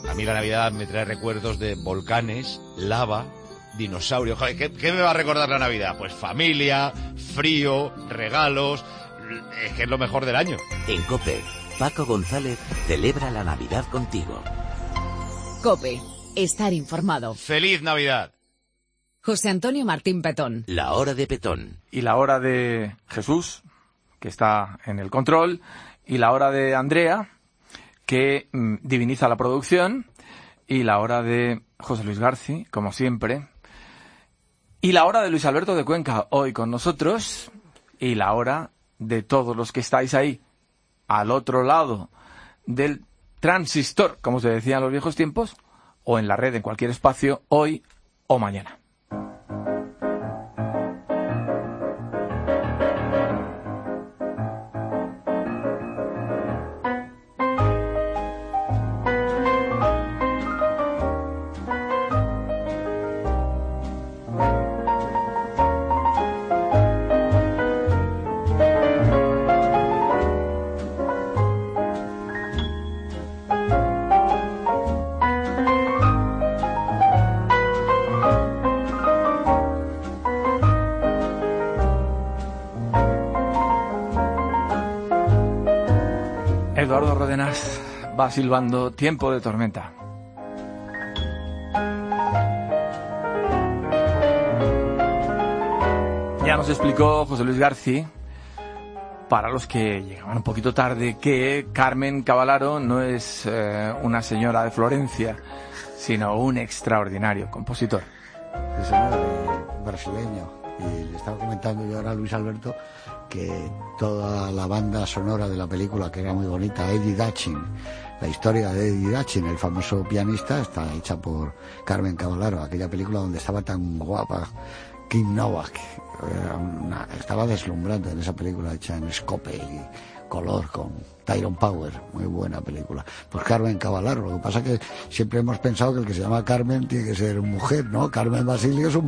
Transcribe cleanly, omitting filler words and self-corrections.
A mí la Navidad me trae recuerdos de volcanes, lava, dinosaurios. Joder, ¿qué me va a recordar la Navidad? Pues familia, frío, regalos. Es que es lo mejor del año. En COPE, Paco González celebra la Navidad contigo. COPE, estar informado. ¡Feliz Navidad! José Antonio Martín Petón. La hora de Petón. Y la hora de Jesús, que está en el control, y la hora de Andrea, que diviniza la producción, y la hora de José Luis García, como siempre, y la hora de Luis Alberto de Cuenca, hoy con nosotros, y la hora de todos los que estáis ahí, al otro lado del transistor, como se decía en los viejos tiempos, o en la red, en cualquier espacio, hoy o mañana. Eduardo Rodenas va silbando Tiempo de Tormenta. Ya nos explicó José Luis García, para los que llegaban un poquito tarde, que Carmen Cavallaro no es una señora de Florencia, sino un extraordinario compositor. Sí, señor, brasileño. Y le estaba comentando yo ahora a Luis Alberto que toda la banda sonora de la película, que era muy bonita, Eddie Dachin, la historia de Eddie Dachin, el famoso pianista, está hecha por Carmen Cavallaro. Aquella película donde estaba tan guapa Kim Novak, estaba deslumbrante en esa película hecha en scope y color con Tyrone Power, muy buena película. Pues Carmen Cavallaro. Lo que pasa es que siempre hemos pensado que el que se llama Carmen tiene que ser mujer, ¿no? Carmen Basilio es un